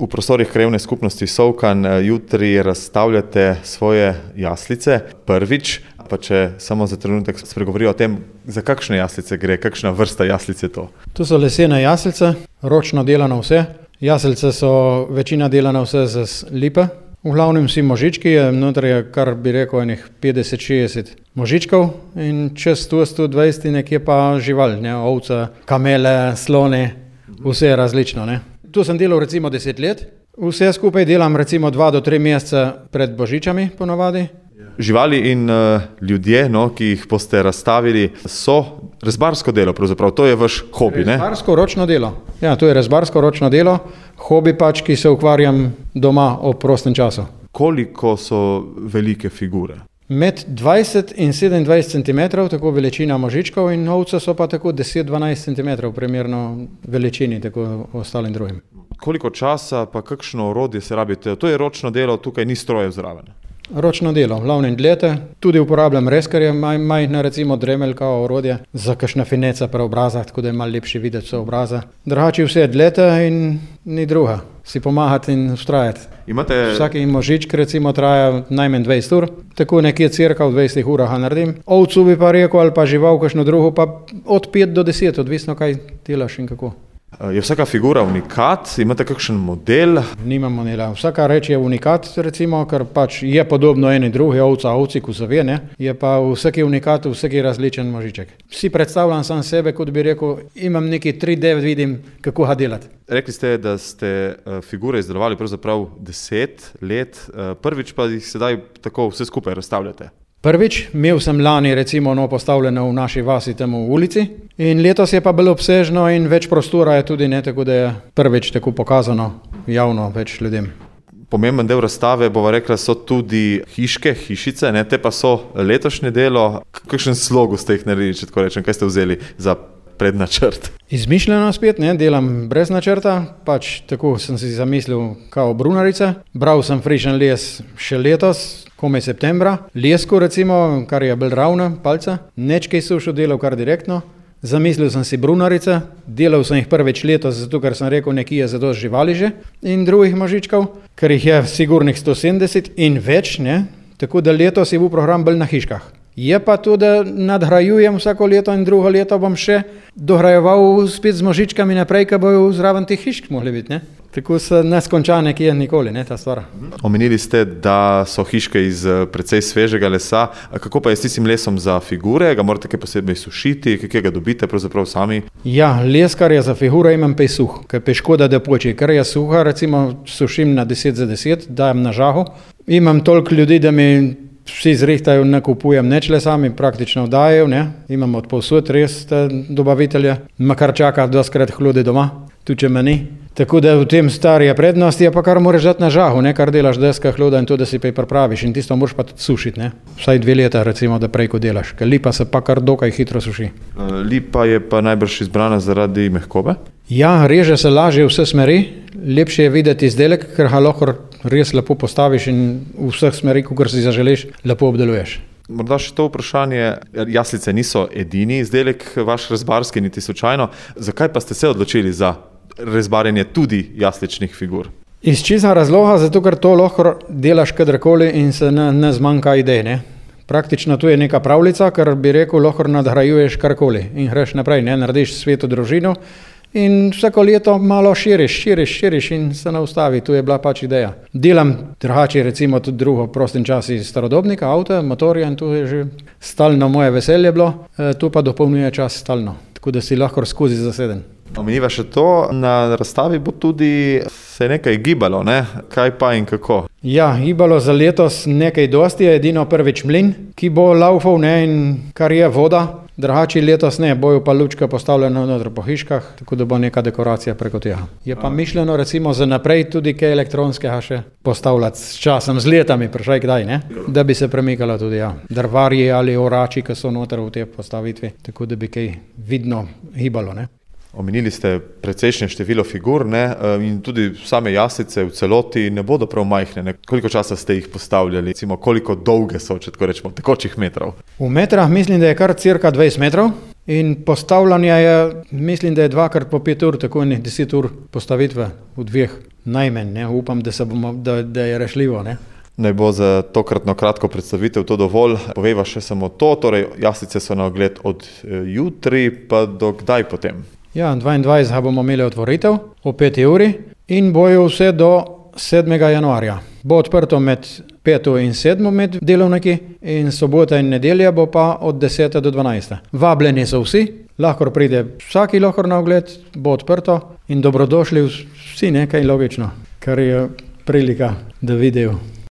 V prostorih krajevne skupnosti Solkan jutri razstavljate svoje jaslice. Prvič, pa če samo za trenutek spregovorijo o tem, za kakšne jaslice gre, kakšna vrsta jaslice je to? Tu so lesene jaslice, ročno delano vse. Jaslice so večina delana vse z lipe. V glavnem vsi možički, noter je kar bi rekel enih 50-60 možičkov in čez 120 nekje pa žival, ne, ovce, kamele, slone, vse je različno, ne. Tu sem delal recimo 10 let, vse skupaj delam recimo 2 do 3 mesece pred božičami ponavadi. Živali in ljudje, ki jih boste razstavili, so rezbarsko delo, pravzaprav to je vaš hobi, ne? Rezbarsko ročno delo. Ja, to je rezbarsko ročno delo, hobi pač, ki se ukvarjam doma ob prostem času. Koliko so velike figure? Med 20 in 27 cm, tako veličina možičkov, in ovce so pa tako 10-12 cm primerno veličini, tako ostalim drugim. Koliko časa pa kakšno orodje se rabite? To je ročno delo, tukaj ni strojev zraven. Ročno delo, glavne dlete, tudi uporabljam reskarje, majhna recimo dremeljka orodje, za kakšna fineca preobraza, tako da je malo lepši videti vse obraza. Drugače vse dlete in ni druga, si pomagati in ustrajati. Vsaki možičk recimo traja najmanj 20 ur, tako nekje cirka v 20 urah naredim. Ovcu bi pa rekel ali pa žival kakšno drugo, pa od 5 do 10, odvisno kaj delaš in kako. Je vsaka figura unikat? Imate kakšen model? Nimam modela. Vsaka reč je unikat, recimo, ker pač je podobno eni drugi, ovci, ko se ve, ne? Je pa vsaki unikat, vsaki različen možiček. Vsi predstavljam sam sebe, kot bi rekel, imam neki 3D, vidim, kako ga delati. Rekli ste, da ste figure izdelovali pravzaprav 10 let, prvič pa jih sedaj tako vse skupaj razstavljate. Prvič, imel sem lani recimo postavljeno v naši vasi tam v ulici in letos je pa bilo obsežno in več prostora je tudi, ne, tako da je prvič tako pokazano javno več ljudem. Pomemben del razstave, bova rekla, so tudi hiške, hišice, ne, te pa so letošnje delo. Kakšen slogu ste jih naredili, če tako rečem, kaj ste vzeli za prednačrt? Izmišljeno spet, ne, delam brez načrta, pač tako sem si zamislil kao brunarice. Bral sem frišen les še letos, komaj septembra. Lesko recimo, kar je bolj ravna palca, nečkaj sušo delal kar direktno. Zamislil sem si brunarice, delal sem jih prvič letos, zato ker sem rekel, nekje je zadost živali že in drugih možičkov, ker jih je sigurnih 170 in več, ne, tako da letos je bil program bolj na hiškah. Je pa to, da nadgrajujem vsako leto in drugo leto bom še dograjeval spet z možičkami naprej, ki bojo zraven teh hišk mogli biti, ne. Tako se ne skonča nekje nikoli, ne, ta stvar. Omenili ste, da so hiške iz precej svežega lesa. Kako pa je s tistim lesom za figure? Ga morate kaj posebej sušiti? Kaj ga dobite pravzaprav sami? Ja, les, kar je za figure, imam pa suh, ker je škoda, da poči. Ker je suha, recimo sušim na 10x10, dajem na žahu. Imam toliko ljudi, da mi vsi zrihtajo, ne kupujem neč le sami, praktično dajo, ne. Imam od povsod res dobavitelje, makar čaka doskrat hlodi doma, tudi če me ni. Tako da v tem stari je prednost, je pa kar moraš dati na žahu, ne, kar delaš deska hloda in to, da si pa pripraviš in tisto moraš pa tudi sušiti, ne. Vsaj 2 leta recimo, da prej ko delaš, ker lipa se pa kar dokaj hitro suši. Lipa je pa najbrž izbrana zaradi mehkobe? Ja, reže se lažje v vse smeri, lepše je videti izdelek, ker ga lahko res lepo postaviš in v vseh smeri, kakor si zaželiš, lepo obdeluješ. Morda še to vprašanje, jaslice niso edini izdelek vaš rezbarski, niti slučajno. Zakaj pa ste se odločili za rezbarjenje tudi jasličnih figur? Iz česa razloga, zato ker to lahko delaš kadarkoli in se ne zmanjka idej, ne. Praktično tu je neka pravljica, ker bi rekel, lahko nadgrajuješ karkoli in greš naprej, ne, narediš sveto družino in vsako leto malo širiš in se ne ustavi, tu je bila pač ideja. Delam drugače recimo tudi drugo prostem časi starodobnika, avto, motorja in tu je že stalno moje veselje bilo, tu pa dopolnjuje čas stalno, tako da si lahko skozi zaseden. Omeniva še to, na razstavi bo tudi se nekaj gibalo, ne? Kaj pa in kako? Ja, gibalo za letos nekaj dosti, edino prvič mlin, ki bo laufal, ne, in kar je voda, drugače letos ne, bojo pa lučke postavljene noter po hiškah, tako da bo neka dekoracija preko tega. Je pa mišljeno recimo za naprej tudi kaj elektronskega še postavljati s časom, z letami, prišaj kdaj, ne, da bi se premikalo tudi, ja, drvarji ali orači, ki so noter v te postavitvi, tako da bi kaj vidno gibalo, ne. Omenili ste precejšnje število figur, ne, in tudi same jaslice v celoti ne bodo prav majhne, ne. Koliko časa ste jih postavljali, recimo koliko dolge so, če tako rečemo, tekočih metrov? V metrah mislim, da je kar cirka 20 metrov in postavljanje je, mislim, da je 2x po 5 ur, tako 10 ur postavitve v 2 najmanj, ne? Upam, da je rešljivo. Ne? Naj bo za tokratno kratko predstavitev to dovolj. Povejva še samo to, torej jaslice so na ogled od jutri pa do kdaj potem? Ja, 22. bomo imeli otvoritev o 5. uri in bojo vse do 7. januarja. Bo odprto med 5. in 7. med delovniki in sobota in nedelja bo pa od 10. do 12. Vabljeni so vsi, lahko pride vsaki lahko na ogled, bo odprto in dobrodošli vsi, nekaj logično, kar je prilika, da vidijo.